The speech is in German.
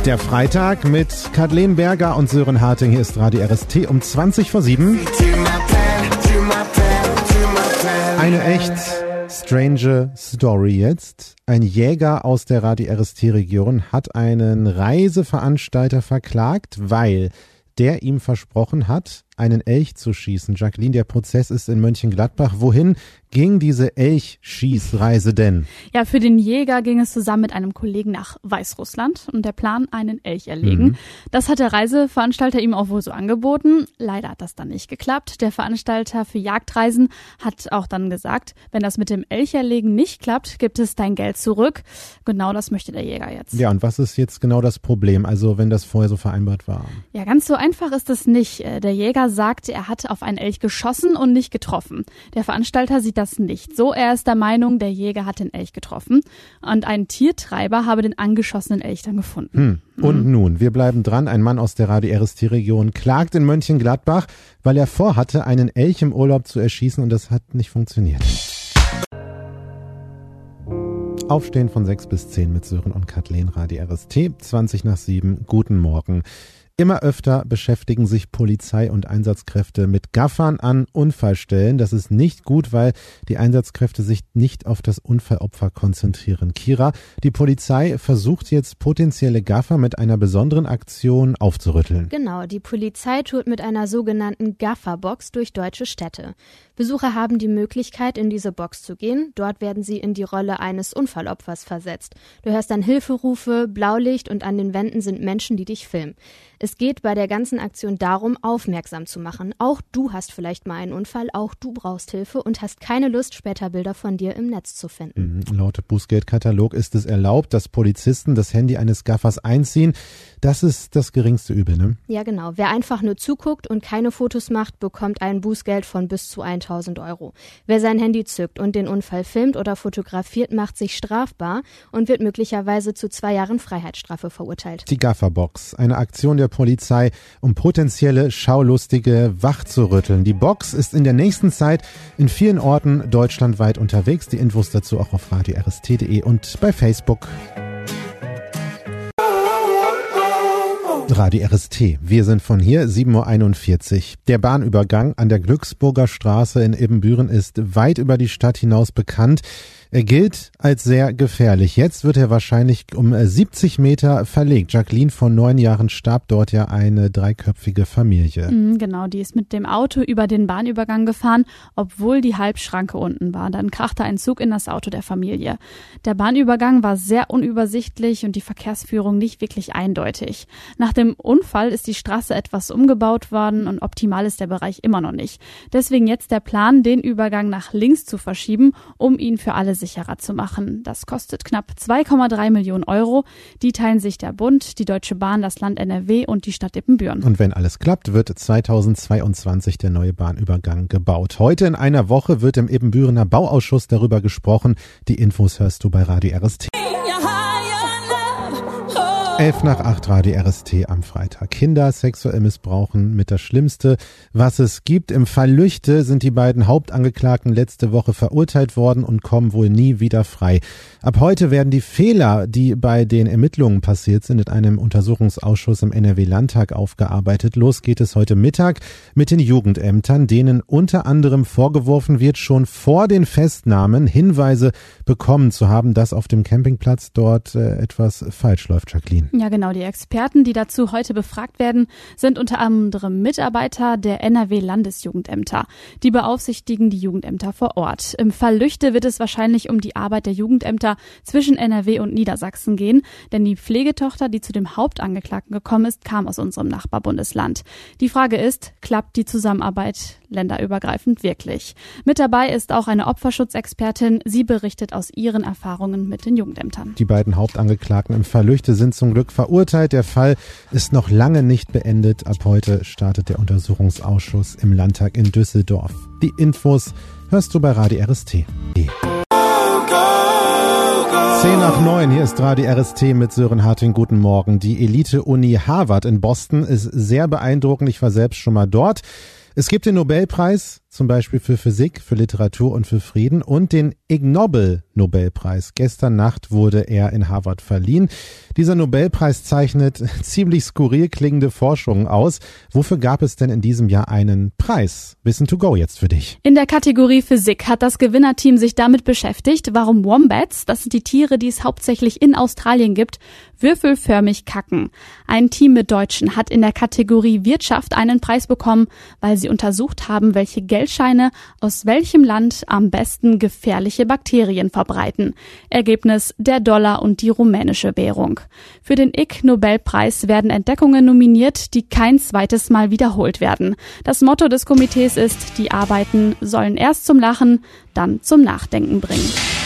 Der Freitag mit Kathleen Berger und Sören Harting. Hier ist Radio RST um 7:20. Eine echt strange Story jetzt. Ein Jäger aus der Radio RST-Region hat einen Reiseveranstalter verklagt, weil der ihm versprochen hat, einen Elch zu schießen. Jacqueline, der Prozess ist in Mönchengladbach. Wohin ging diese Elchschießreise denn? Ja, für den Jäger ging es zusammen mit einem Kollegen nach Weißrussland und der Plan, einen Elch erlegen. Das hat der Reiseveranstalter ihm auch wohl so angeboten. Leider hat das dann nicht geklappt. Der Veranstalter für Jagdreisen hat auch dann gesagt, wenn das mit dem Elcherlegen nicht klappt, gibt es dein Geld zurück. Genau das möchte der Jäger jetzt. Ja, und was ist jetzt genau das Problem, also wenn das vorher so vereinbart war? Ja, ganz so einfach ist es nicht. Der Jäger sagt, er hat auf einen Elch geschossen und nicht getroffen. Der Veranstalter sieht das nicht so. Er ist der Meinung, der Jäger hat den Elch getroffen und ein Tiertreiber habe den angeschossenen Elch dann gefunden. Und nun, wir bleiben dran. Ein Mann aus der Radio RST-Region klagt in Mönchengladbach, weil er vorhatte, einen Elch im Urlaub zu erschießen und das hat nicht funktioniert. Aufstehen von 6 bis 10 mit Sören und Kathleen, Radio RST, 7:20. Guten Morgen. Immer öfter beschäftigen sich Polizei und Einsatzkräfte mit Gaffern an Unfallstellen. Das ist nicht gut, weil die Einsatzkräfte sich nicht auf das Unfallopfer konzentrieren. Kira, die Polizei versucht jetzt potenzielle Gaffer mit einer besonderen Aktion aufzurütteln. Genau, die Polizei tourt mit einer sogenannten Gafferbox durch deutsche Städte. Besucher haben die Möglichkeit, in diese Box zu gehen. Dort werden sie in die Rolle eines Unfallopfers versetzt. Du hörst dann Hilferufe, Blaulicht und an den Wänden sind Menschen, die dich filmen. Es geht bei der ganzen Aktion darum, aufmerksam zu machen. Auch du hast vielleicht mal einen Unfall, auch du brauchst Hilfe und hast keine Lust, später Bilder von dir im Netz zu finden. Laut Bußgeldkatalog ist es erlaubt, dass Polizisten das Handy eines Gaffers einziehen. Das ist das geringste Übel, ne? Ja, genau. Wer einfach nur zuguckt und keine Fotos macht, bekommt ein Bußgeld von bis zu 1.000 Euro. Wer sein Handy zückt und den Unfall filmt oder fotografiert, macht sich strafbar und wird möglicherweise zu 2 Jahren Freiheitsstrafe verurteilt. Die Gafferbox, eine Aktion der Polizei, um potenzielle Schaulustige wachzurütteln. Die Box ist in der nächsten Zeit in vielen Orten deutschlandweit unterwegs. Die Infos dazu auch auf radio-rst.de und bei Facebook. Radio RST. Wir sind von hier, 7:41 Uhr. Der Bahnübergang an der Glücksburger Straße in Ibbenbüren ist weit über die Stadt hinaus bekannt. Er gilt als sehr gefährlich. Jetzt wird er wahrscheinlich um 70 Meter verlegt. Jacqueline, vor 9 Jahren starb dort ja eine 3-köpfige Familie. Genau, die ist mit dem Auto über den Bahnübergang gefahren, obwohl die Halbschranke unten war. Dann krachte ein Zug in das Auto der Familie. Der Bahnübergang war sehr unübersichtlich und die Verkehrsführung nicht wirklich eindeutig. Nach dem Unfall ist die Straße etwas umgebaut worden und optimal ist der Bereich immer noch nicht. Deswegen jetzt der Plan, den Übergang nach links zu verschieben, um ihn für alle sicherer zu machen. Das kostet knapp 2,3 Millionen Euro. Die teilen sich der Bund, die Deutsche Bahn, das Land NRW und die Stadt Ibbenbüren. Und wenn alles klappt, wird 2022 der neue Bahnübergang gebaut. Heute in einer Woche wird im Ibbenbürener Bauausschuss darüber gesprochen. Die Infos hörst du bei Radio RST. 7:11 Radio RST am Freitag. Kinder sexuell missbrauchen mit das Schlimmste, was es gibt. Im Fall Lüchte sind die beiden Hauptangeklagten letzte Woche verurteilt worden und kommen wohl nie wieder frei. Ab heute werden die Fehler, die bei den Ermittlungen passiert sind, in einem Untersuchungsausschuss im NRW-Landtag aufgearbeitet. Los geht es heute Mittag mit den Jugendämtern, denen unter anderem vorgeworfen wird, schon vor den Festnahmen Hinweise bekommen zu haben, dass auf dem Campingplatz dort etwas falsch läuft, Jacqueline. Ja, genau. Die Experten, die dazu heute befragt werden, sind unter anderem Mitarbeiter der NRW-Landesjugendämter. Die beaufsichtigen die Jugendämter vor Ort. Im Fall Lüchte wird es wahrscheinlich um die Arbeit der Jugendämter zwischen NRW und Niedersachsen gehen, denn die Pflegetochter, die zu dem Hauptangeklagten gekommen ist, kam aus unserem Nachbarbundesland. Die Frage ist, klappt die Zusammenarbeit länderübergreifend wirklich? Mit dabei ist auch eine Opferschutzexpertin. Sie berichtet aus ihren Erfahrungen mit den Jugendämtern. Die beiden Hauptangeklagten im Fall Lüchte sind zum Glück verurteilt. Der Fall ist noch lange nicht beendet. Ab heute startet der Untersuchungsausschuss im Landtag in Düsseldorf. Die Infos hörst du bei Radio RST. 8:10, hier ist Radio RST mit Sören Harting. Guten Morgen. Die Elite-Uni Harvard in Boston ist sehr beeindruckend. Ich war selbst schon mal dort. Es gibt den Nobelpreis zum Beispiel für Physik, für Literatur und für Frieden und den Ig Nobel-Nobelpreis. Gestern Nacht wurde er in Harvard verliehen. Dieser Nobelpreis zeichnet ziemlich skurril klingende Forschungen aus. Wofür gab es denn in diesem Jahr einen Preis? Wissen to go jetzt für dich. In der Kategorie Physik hat das Gewinnerteam sich damit beschäftigt, warum Wombats, das sind die Tiere, die es hauptsächlich in Australien gibt, würfelförmig kacken. Ein Team mit Deutschen hat in der Kategorie Wirtschaft einen Preis bekommen, weil sie untersucht haben, welche Geldscheine aus welchem Land am besten gefährliche Bakterien verbreiten. Ergebnis: der Dollar und die rumänische Währung. Für den Ig Nobelpreis werden Entdeckungen nominiert, die kein zweites Mal wiederholt werden. Das Motto des Komitees ist: die Arbeiten sollen erst zum Lachen, dann zum Nachdenken bringen.